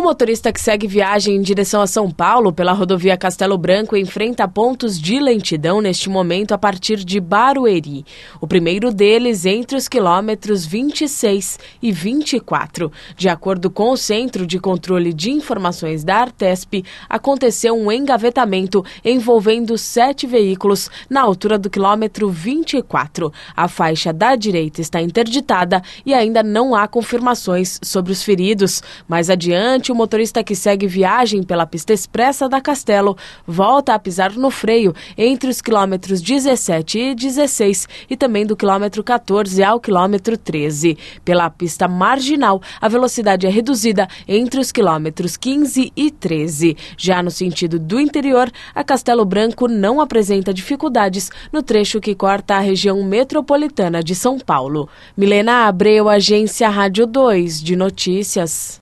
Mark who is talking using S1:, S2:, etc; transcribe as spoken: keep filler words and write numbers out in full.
S1: O motorista que segue viagem em direção a São Paulo pela rodovia Castelo Branco enfrenta pontos de lentidão neste momento a partir de Barueri. O primeiro deles entre os quilômetros vinte e seis e vinte e quatro. De acordo com o Centro de Controle de Informações da Artesp, aconteceu um engavetamento envolvendo sete veículos na altura do quilômetro vinte e quatro. A faixa da direita está interditada e ainda não há confirmações sobre os feridos. Mais adiante, o motorista que segue viagem pela pista expressa da Castelo volta a pisar no freio entre os quilômetros dezessete e dezesseis e também do quilômetro quatorze ao quilômetro treze. Pela pista marginal, a velocidade é reduzida entre os quilômetros quinze e treze. Já no sentido do interior, a Castelo Branco não apresenta dificuldades no trecho que corta a região metropolitana de São Paulo. Milena Abreu, Agência Rádio dois de Notícias.